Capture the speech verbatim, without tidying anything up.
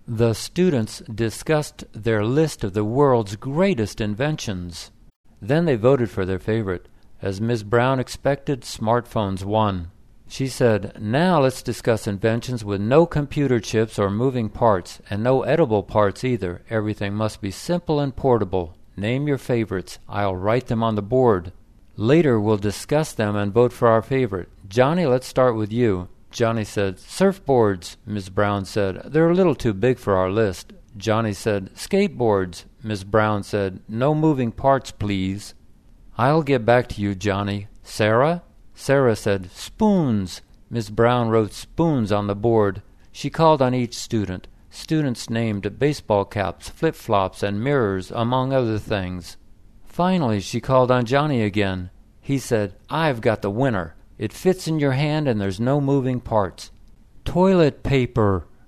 The students discussed their list of the world's greatest inventions. Then they voted for their favorite. As Miz Brown expected, smartphones won. She said, "Now let's discuss inventions with no computer chips or moving parts, and no edible parts either. Everything must be simple and portable. Name your favorites. I'll write them on the board. Later we'll discuss them and vote for our favorite. Johnny, let's start with you." Johnny said, "Surfboards." Miz Brown said, "They're a little too big for our list." Johnny said, "Skateboards." Miz Brown said, "No moving parts, please." "I'll get back to you, Johnny. Sarah?" Sarah said, "Spoons." Miz Brown wrote spoons on the board. She called on each student. Students named baseball caps, flip-flops, and mirrors, among other things. Finally, she called on Johnny again. He said, "I've got the winner. It fits in your hand and there's no moving parts." "Toilet paper,"